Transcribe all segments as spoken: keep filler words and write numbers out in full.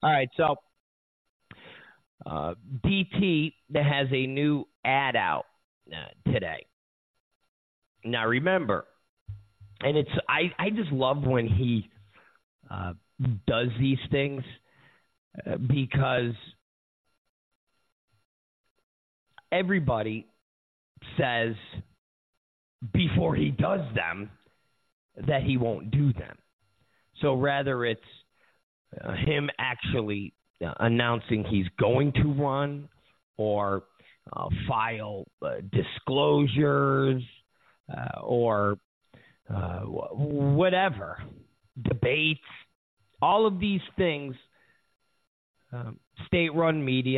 All right, so uh, D T has a new ad out uh, today. Now, remember, and it's I, I just love when he uh, does these things uh, because everybody says before he does them that he won't do them. So rather it's uh, him actually uh, announcing he's going to run or uh, file uh, disclosures uh, or uh, whatever, debates, all of these things, um, state-run media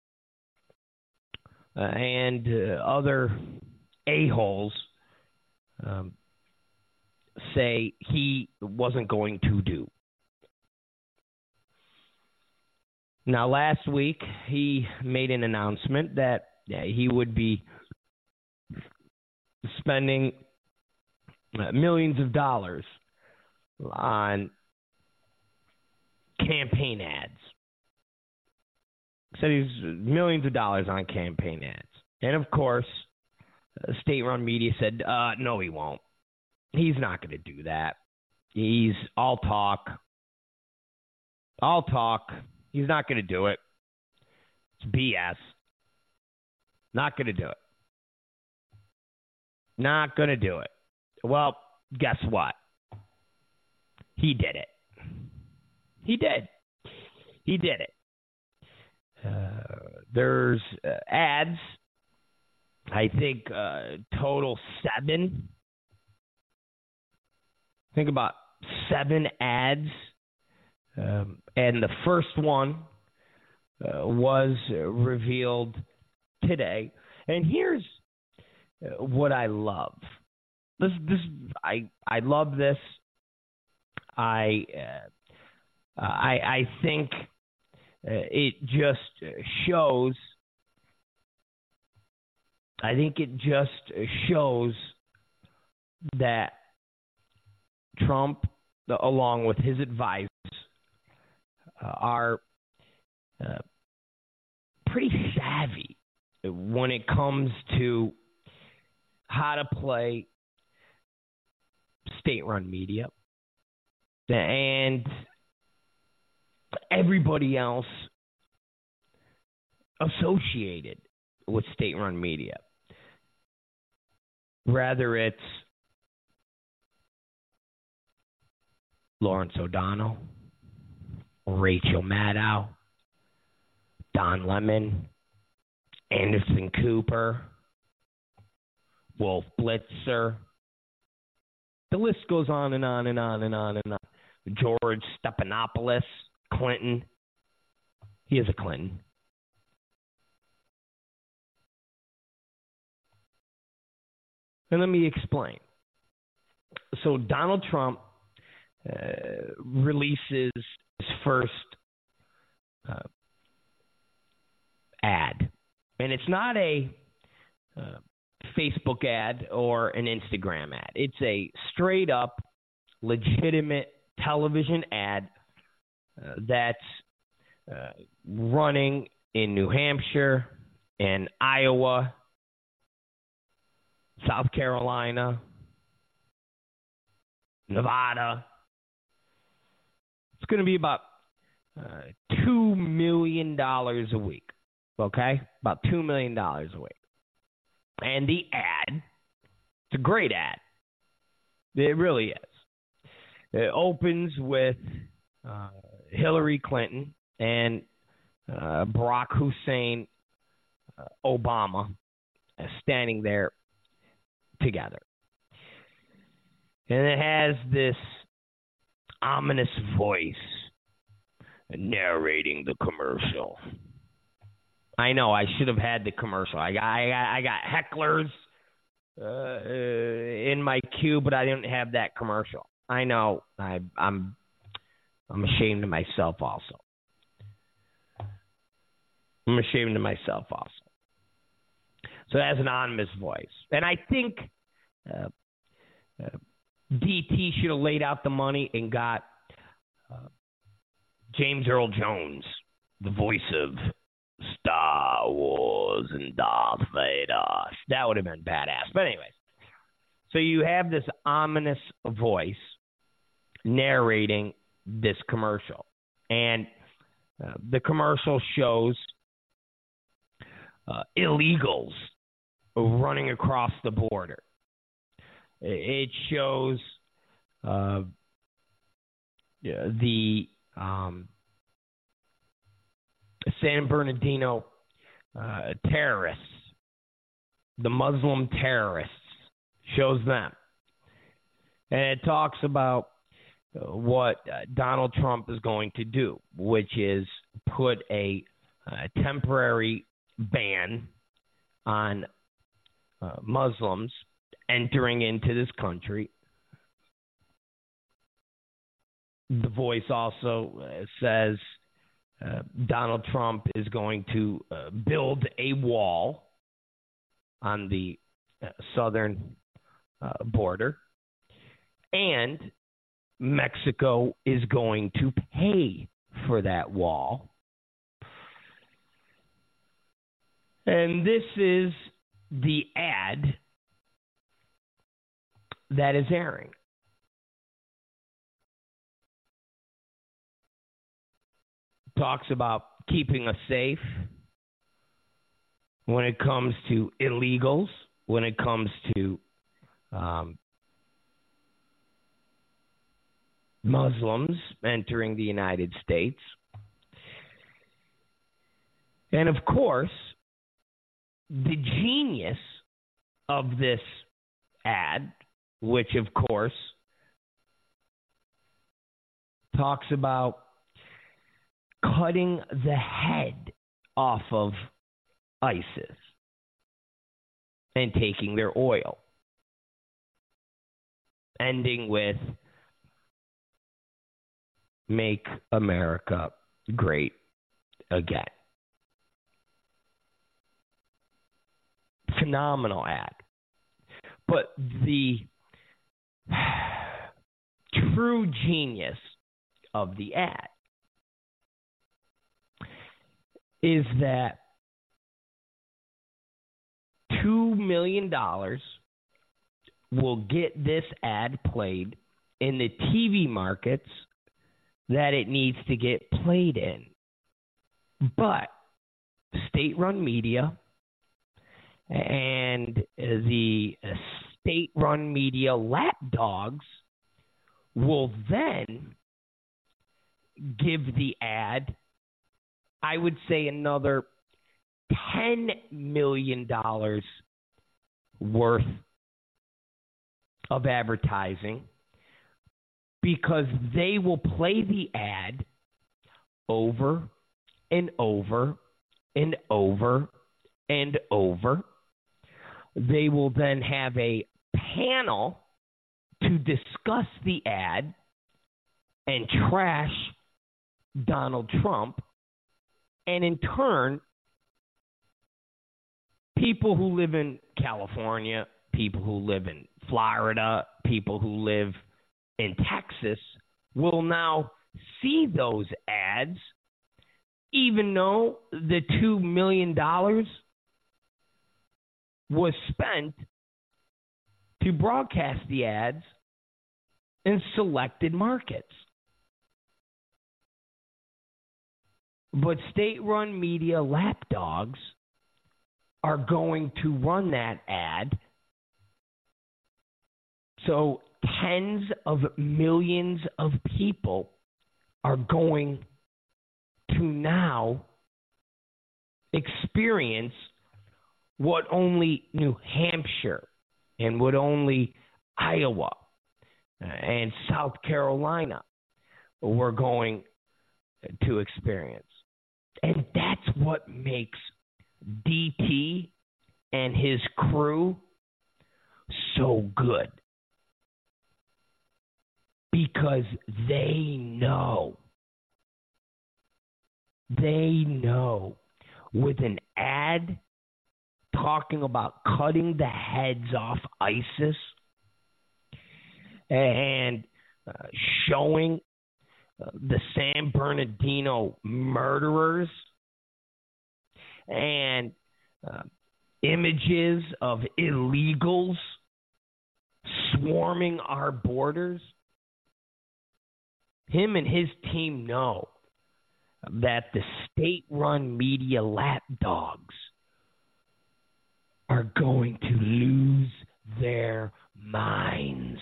uh, and uh, other a-holes um, say he wasn't going to do. Now, last week, he made an announcement that yeah, he would be spending millions of dollars on campaign ads. Said he's millions of dollars on campaign ads. And, of course, state-run media said, uh, no, he won't. He's not going to do that. He's all talk. All talk. He's not going to do it. It's B S. Not going to do it. Not going to do it. Well, guess what? He did it. He did. He did it. Uh, there's uh, ads. I think uh, total seven. Think about seven ads. Um, and the first one uh, was revealed today. And here's uh, what I love. This, this, I, I love this. I, uh, I, I think uh, it just shows. I think it just shows that Trump, along with his advisors, uh, are uh, pretty savvy when it comes to how to play state-run media and everybody else associated with state-run media. Rather it's Lawrence O'Donnell, Rachel Maddow, Don Lemon, Anderson Cooper, Wolf Blitzer. The list goes on and on and on and on and on. George Stephanopoulos, Clinton. He is a Clinton. And let me explain. So Donald Trump uh, releases his first uh, ad. And it's not a uh, Facebook ad or an Instagram ad. It's a straight up, legitimate television ad uh, that's uh, running in New Hampshire and Iowa, South Carolina, Nevada. It's going to be about uh, two million dollars a week, okay? About two million dollars a week. And the ad, it's a great ad. It really is. It opens with uh, Hillary Clinton and uh, Barack Hussein uh, Obama uh, standing there together. And it has this ominous voice narrating the commercial. I know, I should have had the commercial. I got, I got, I got hecklers uh, uh, in my queue, but I didn't have that commercial. I know. I, I'm, I'm ashamed of myself also. I'm ashamed of myself also. So it has an ominous voice. And I think uh, uh, D T should have laid out the money and got uh, James Earl Jones, the voice of Star Wars and Darth Vader. That would have been badass. But anyways, so you have this ominous voice narrating this commercial. And uh, the commercial shows uh, illegals running across the border. It shows uh, the um, San Bernardino uh, terrorists, the Muslim terrorists, shows them. And it talks about what uh, Donald Trump is going to do, which is put a uh, temporary ban on uh, Muslims entering into this country. The voice also uh, says uh, Donald Trump is going to uh, build a wall on the uh, southern uh, border, and Mexico is going to pay for that wall. And this is the ad that is airing. Talks about keeping us safe when it comes to illegals, when it comes to um, Muslims entering the United States. And of course, the genius of this ad, which of course talks about cutting the head off of ISIS and taking their oil, ending with "Make America Great Again." Phenomenal ad. But the true genius of the ad is that two million dollars will get this ad played in the T V markets that it needs to get played in. But state-run media and the state-run media lapdogs will then give the ad, I would say, another ten million dollars worth of advertising, because they will play the ad over and over and over and over. They will then have a panel to discuss the ad and trash Donald Trump. And in turn, people who live in California, people who live in Florida, people who live in Texas will now see those ads, even though the two million dollars was spent to broadcast the ads in selected markets. But state-run media lapdogs are going to run that ad, so tens of millions of people are going to now experience what only New Hampshire and what only Iowa and South Carolina were going to experience. And that's what makes D T and his crew so good. Because they know, they know with an ad talking about cutting the heads off ISIS and uh, showing uh, the San Bernardino murderers and uh, images of illegals swarming our borders. Him and his team know that the state-run media lapdogs are going to lose their minds.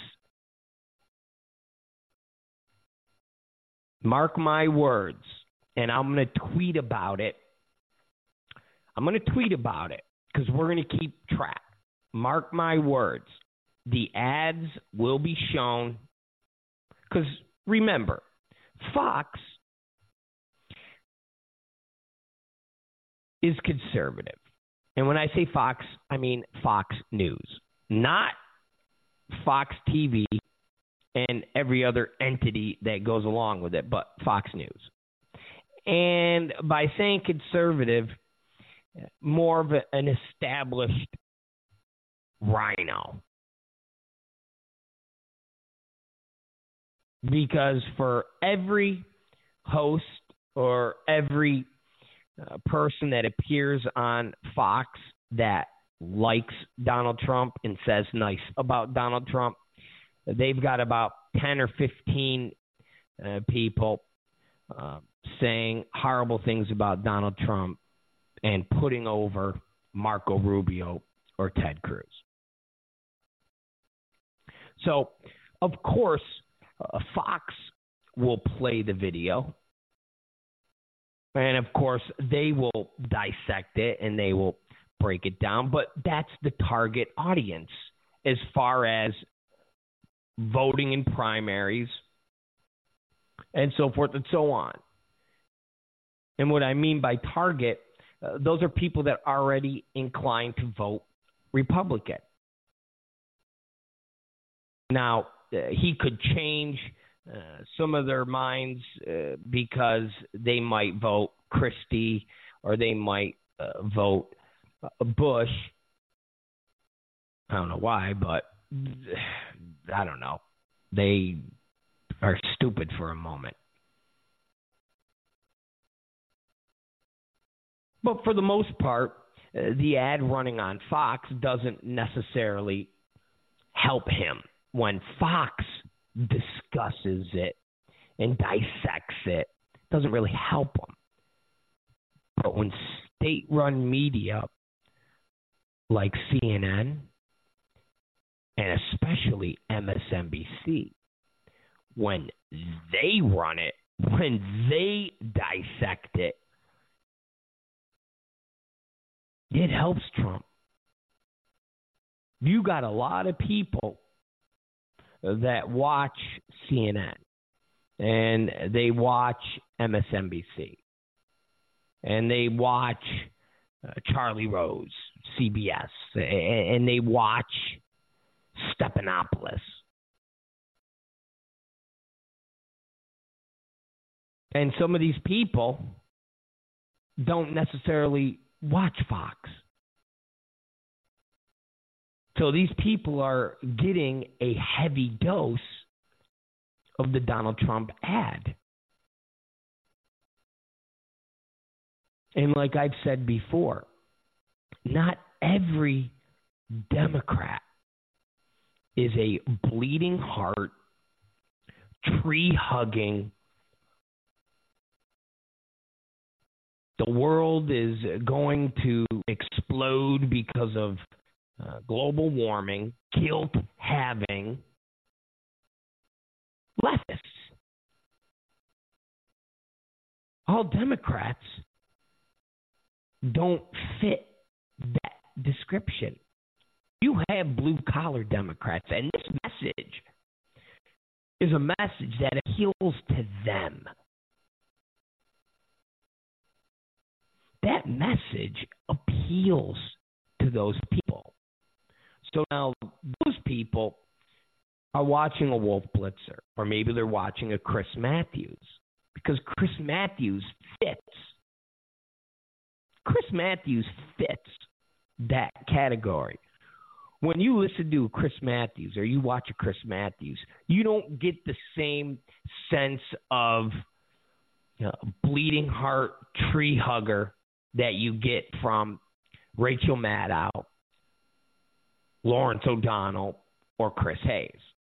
Mark my words, and I'm going to tweet about it. I'm going to tweet about it because we're going to keep track. Mark my words. The ads will be shown because, remember, Fox is conservative. And when I say Fox, I mean Fox News, not Fox T V and every other entity that goes along with it, but Fox News. And by saying conservative, more of a, an established rhino. Because for every host or every uh, person that appears on Fox that likes Donald Trump and says nice about Donald Trump, they've got about ten or fifteen uh, people uh, saying horrible things about Donald Trump and putting over Marco Rubio or Ted Cruz. So, of course, uh, Fox will play the video. And, of course, they will dissect it and they will break it down. But that's the target audience as far as voting in primaries and so forth and so on. And what I mean by target, uh, those are people that are already inclined to vote Republican. Now, uh, he could change uh, some of their minds uh, because they might vote Christie or they might uh, vote uh, Bush. I don't know why, but I don't know. They are stupid for a moment. But for the most part, uh, the ad running on Fox doesn't necessarily help him. When Fox discusses it and dissects it, it doesn't really help him. But when state-run media like C N N and especially M S N B C, when they run it, when they dissect it, it helps Trump. You got a lot of people that watch C N N and they watch M S N B C and they watch uh, Charlie Rose, C B S, and they watch Stephanopoulos. And some of these people don't necessarily watch Fox. So these people are getting a heavy dose of the Donald Trump ad. And like I've said before, not every Democrat is a bleeding heart, tree-hugging, the world is going to explode because of uh, global warming, guilt-having leftists. All Democrats don't fit that description. You have blue-collar Democrats, and this message is a message that appeals to them. That message appeals to those people. So now those people are watching a Wolf Blitzer, or maybe they're watching a Chris Matthews, because Chris Matthews fits. Chris Matthews fits that category when you listen to Chris Matthews or you watch a Chris Matthews, you don't get the same sense of, you know, bleeding heart tree hugger that you get from Rachel Maddow, Lawrence O'Donnell, or Chris Hayes.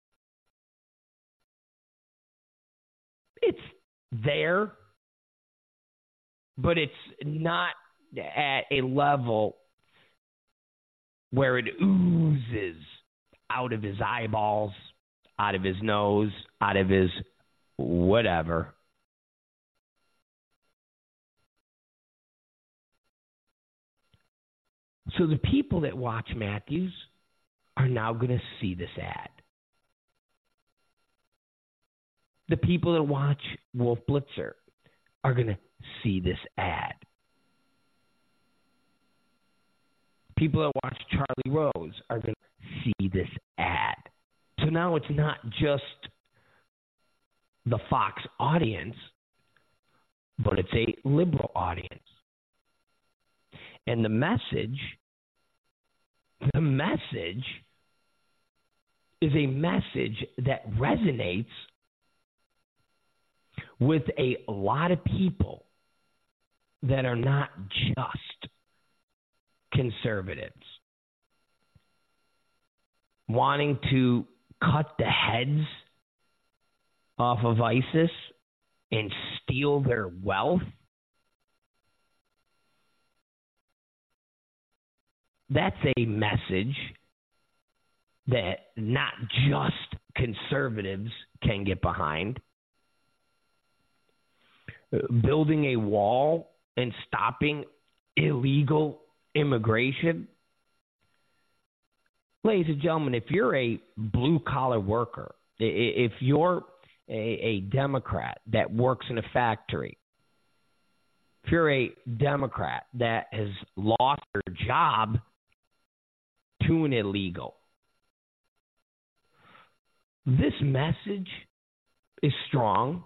It's there, but it's not at a level where it oozes out of his eyeballs, out of his nose, out of his whatever. So the people that watch Matthews are now going to see this ad. The people that watch Wolf Blitzer are going to see this ad. People that watch Charlie Rose are going to see this ad. So now it's not just the Fox audience, but it's a liberal audience. And the message, the message is a message that resonates with a lot of people that are not just conservatives. Wanting to cut the heads off of ISIS and steal their wealth. That's a message that not just conservatives can get behind. Building a wall and stopping illegal immigration. Ladies and gentlemen, if you're a blue-collar worker, if you're a, a Democrat that works in a factory, if you're a Democrat that has lost their job to an illegal, this message is strong,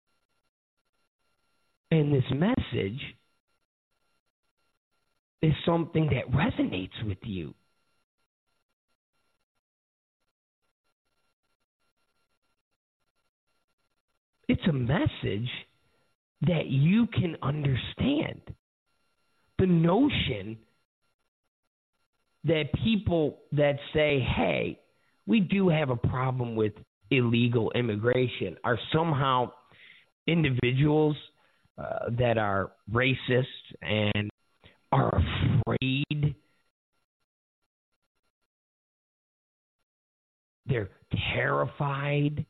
and this message is something that resonates with you. It's a message that you can understand. The notion that people that say, hey, we do have a problem with illegal immigration are somehow individuals uh, that are racist and are afraid. They're terrified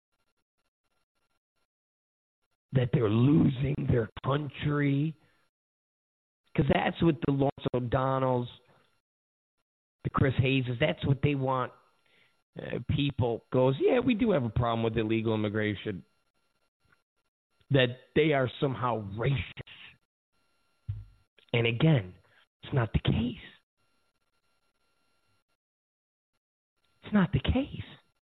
that they're losing their country. Because that's what the Lawrence O'Donnells, the Chris Hayes, that's what they want. Uh, people goes, yeah, we do have a problem with illegal immigration. That they are somehow racist. And again, it's not the case. It's not the case.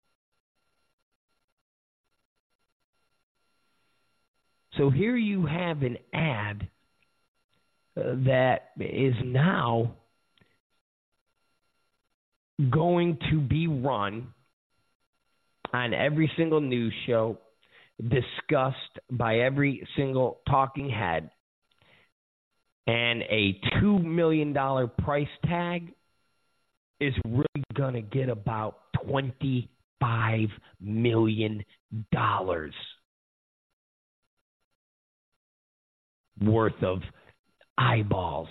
So here you have an ad uh, that is now going to be run on every single news show, discussed by every single talking head, and a two million dollars price tag is really going to get about twenty-five million dollars worth of eyeballs.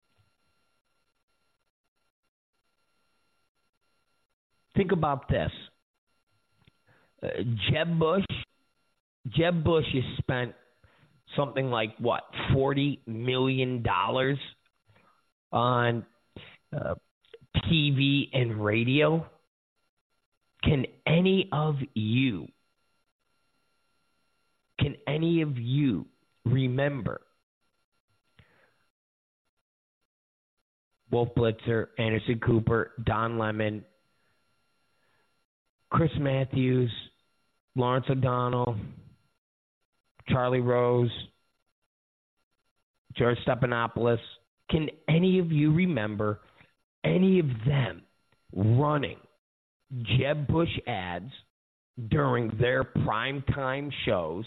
Think about this. Uh, Jeb Bush, Jeb Bush has spent something like, what, forty million dollars on uh, T V and radio. Can any of you, can any of you remember Wolf Blitzer, Anderson Cooper, Don Lemon, Chris Matthews, Lawrence O'Donnell, Charlie Rose, George Stephanopoulos? Can any of you remember any of them running Jeb Bush ads during their primetime shows,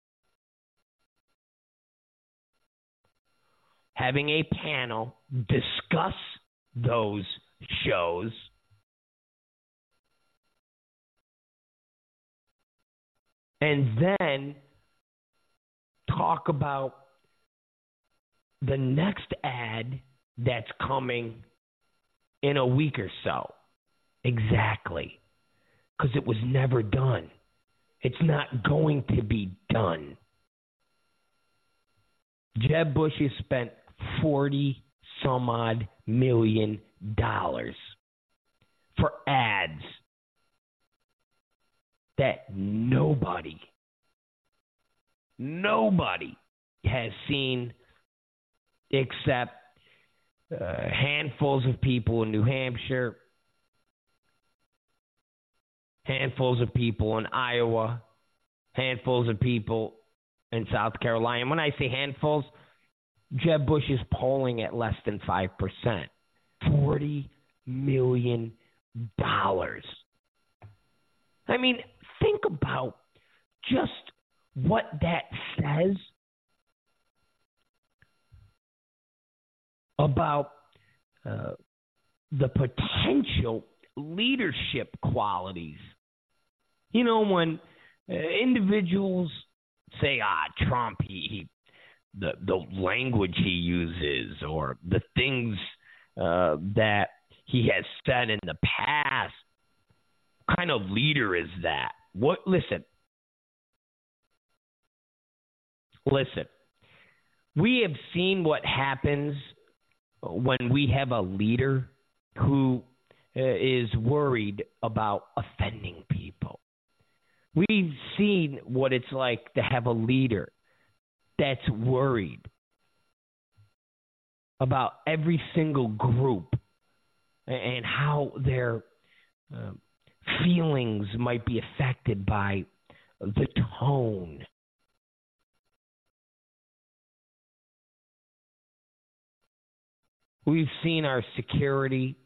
having a panel discuss those shows, and then talk about the next ad that's coming in a week or so. Exactly. Because it was never done. It's not going to be done. Jeb Bush has spent forty some odd million dollars for ads that nobody, nobody has seen except uh, handfuls of people in New Hampshire, handfuls of people in Iowa, handfuls of people in South Carolina. And when I say handfuls, Jeb Bush is polling at less than five percent. forty million dollars. I mean, think about just what that says about uh, the potential leadership qualities. You know, when uh, individuals say, ah, Trump, he, he the the language he uses or the things uh, that he has said in the past, what kind of leader is that? What? Listen, listen. We have seen what happens when we have a leader who uh, is worried about offending people. We've seen what it's like to have a leader that's worried about every single group and how their uh, feelings might be affected by the tone. We've seen our security.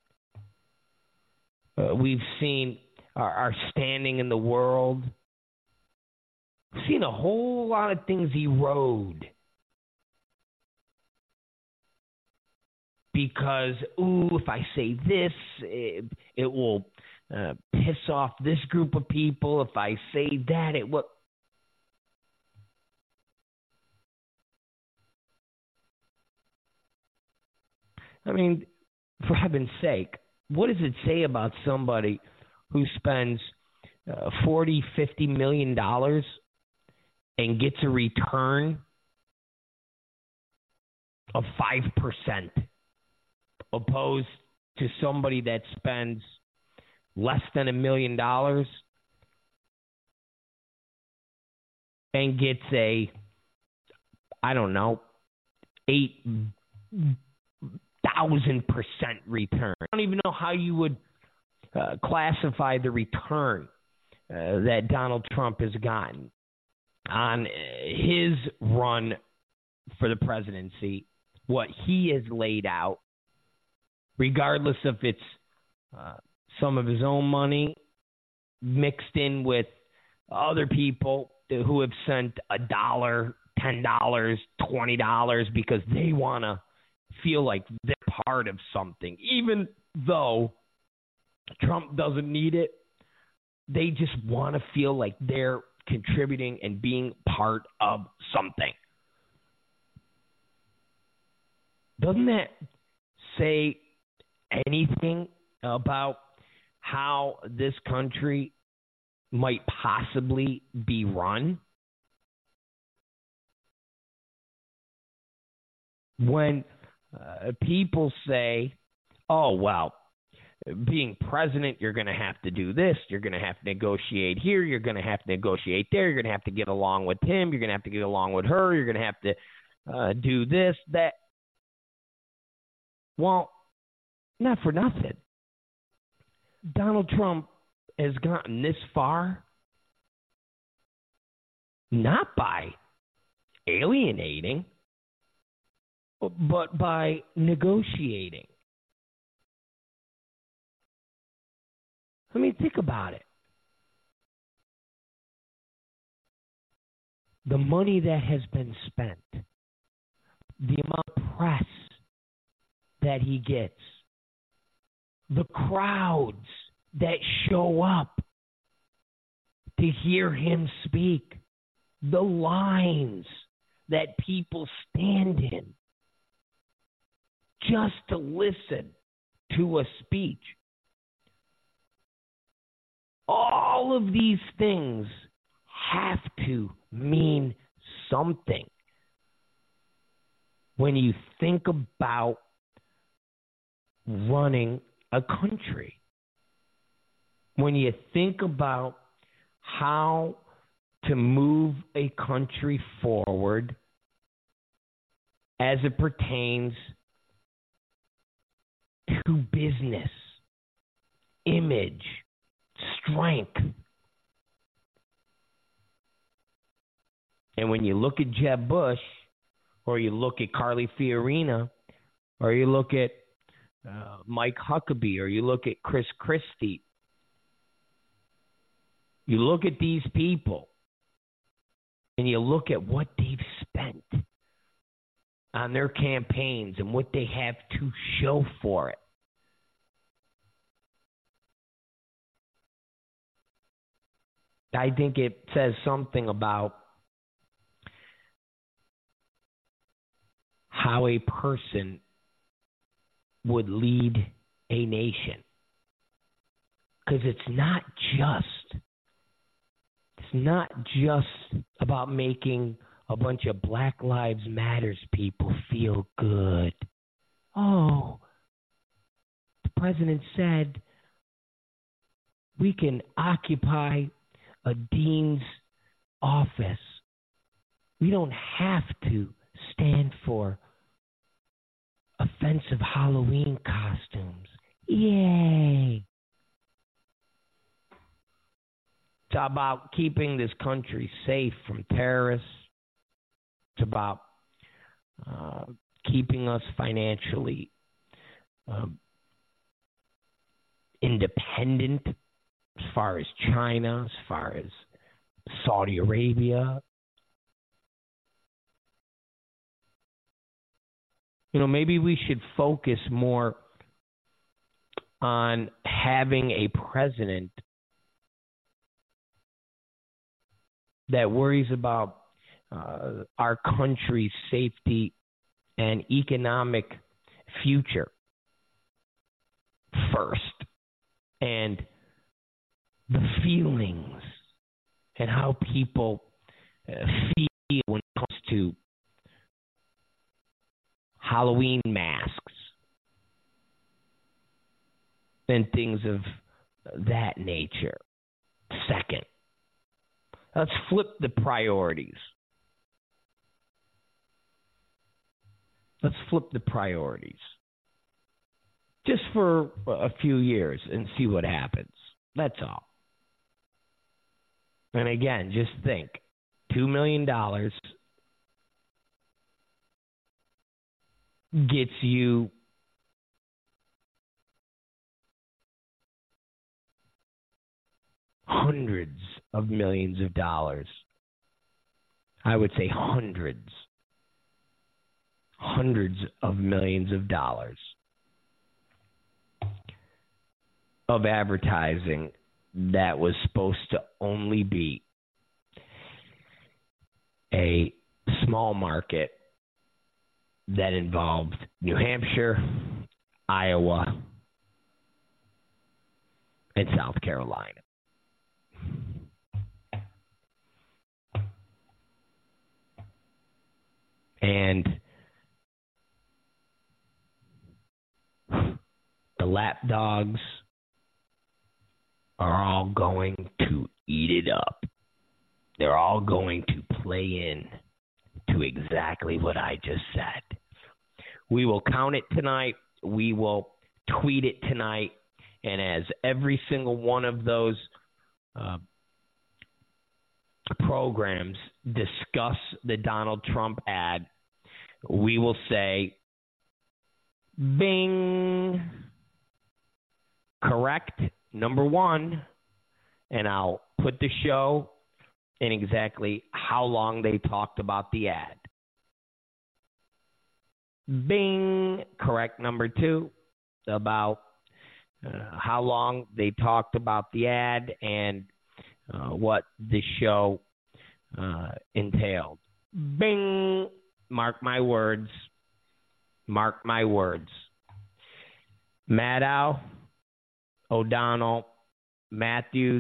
Uh, we've seen our, our standing in the world. We've seen a whole lot of things erode because, ooh, if I say this, it, it will uh, piss off this group of people. If I say that, it will. I mean, for heaven's sake, what does it say about somebody who spends uh, forty, fifty million dollars and gets a return of five percent opposed to somebody that spends less than a million dollars and gets a, I don't know, eight thousand percent return? I don't even know how you would uh, classify the return uh, that Donald Trump has gotten on his run for the presidency, what he has laid out, regardless if it's uh, some of his own money mixed in with other people who have sent a dollar, ten dollars, twenty dollars because they want to feel like they're part of something. Even though Trump doesn't need it, they just want to feel like they're contributing and being part of something. Doesn't that say anything about how this country might possibly be run? When uh, people say, oh, well, being president, you're going to have to do this, you're going to have to negotiate here, you're going to have to negotiate there, you're going to have to get along with him, you're going to have to get along with her, you're going to have to uh, do this, that. Well, not for nothing. Donald Trump has gotten this far not by alienating, but by negotiating. I mean, think about it. The money that has been spent, the amount of press that he gets, the crowds that show up to hear him speak, the lines that people stand in just to listen to a speech. All of these things have to mean something when you think about running a country. When you think about how to move a country forward as it pertains to business, image, strength. And when you look at Jeb Bush, or you look at Carly Fiorina, or you look at uh, Mike Huckabee, or you look at Chris Christie, you look at these people, and you look at what they've spent on their campaigns and what they have to show for it. I think it says something about how a person would lead a nation. Because it's not just, it's not just about making a bunch of Black Lives Matters people feel good. Oh, the president said we can occupy a dean's office. We don't have to stand for offensive Halloween costumes. Yay! It's about keeping this country safe from terrorists. It's about uh, keeping us financially um, independent as far as China, as far as Saudi Arabia. You know, maybe we should focus more on having a president that worries about uh, our country's safety and economic future first, and the feelings and how people uh, feel when it comes to Halloween masks and things of that nature. Second, let's flip the priorities. Let's flip the priorities. Just for a few years and see what happens. That's all. And again, just think, two million dollars gets you hundreds of millions of dollars. I would say hundreds. Hundreds of millions of dollars of advertising that was supposed to only be a small market that involved New Hampshire, Iowa, and South Carolina. And the lapdogs are all going to eat it up. They're all going to play in to exactly what I just said. We will count it tonight. We will tweet it tonight. And as every single one of those uh, programs discuss the Donald Trump ad, we will say, bing, correct, number one, and I'll put the show in exactly how long they talked about the ad. Bing. Correct number two, about uh, how long they talked about the ad and uh, what the show uh, entailed. Bing. Mark my words. Mark my words. Maddow, O'Donnell, Matthews,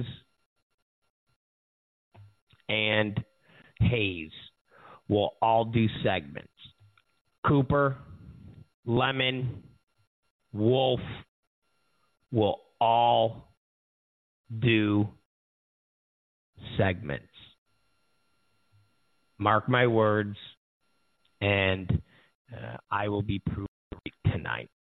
and Hayes will all do segments. Cooper, Lemon, Wolf will all do segments. Mark my words, and uh, I will be proved right tonight.